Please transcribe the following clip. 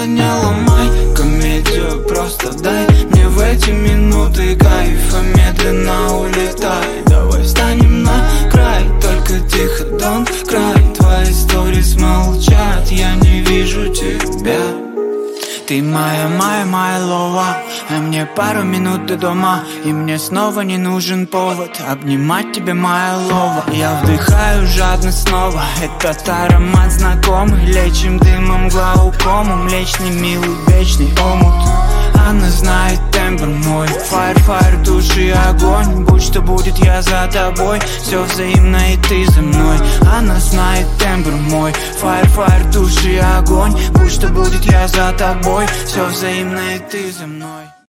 правила не ломай, комедию просто дай мне в эти минуты кайфа, медленно улетай. Давай встанем на край, только тихо, don't cry. Твои сторис молчат, я не вижу тебя. Ты моя лова, а мне пару минут до дома, и мне снова не нужен повод обнимать тебя, моя лова. Я вдыхаю жадно снова этот аромат знакомый, лечим дымом глаукому, млечный, милый, вечный омут. Она знает тембр мой, fire, души, огонь. Будь что будет, я за тобой, все взаимно и ты за мной. Она знает тембр мой, fire, души, огонь. Будь что будет, я за тобой, все взаимно и ты за мной.